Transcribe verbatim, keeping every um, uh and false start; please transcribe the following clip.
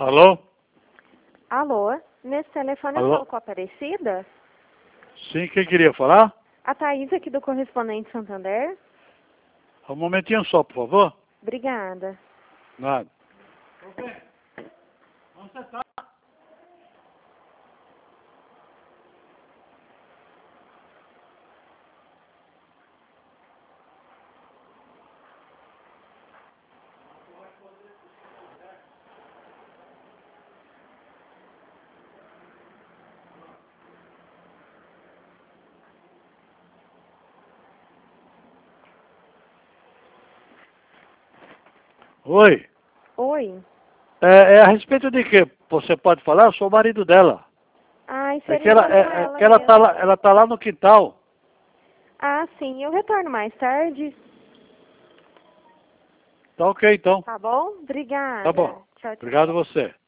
Alô? Alô? Nesse telefone eu Alô? falo com a Aparecida? Sim, quem queria falar? A Thaís aqui do Correspondente Santander? Um momentinho só, por favor. Obrigada. Nada. Onde você tá? Oi. Oi? É, é a respeito de que você pode falar? Eu sou o marido dela. Ai, É que seria ela, só com é, é ela que ela tá mesmo. lá, ela tá lá no quintal. Ah, sim, eu retorno mais tarde. Tá ok, então. Tá bom? Tá Obrigada. bom. Tchau, tchau. Obrigado a você.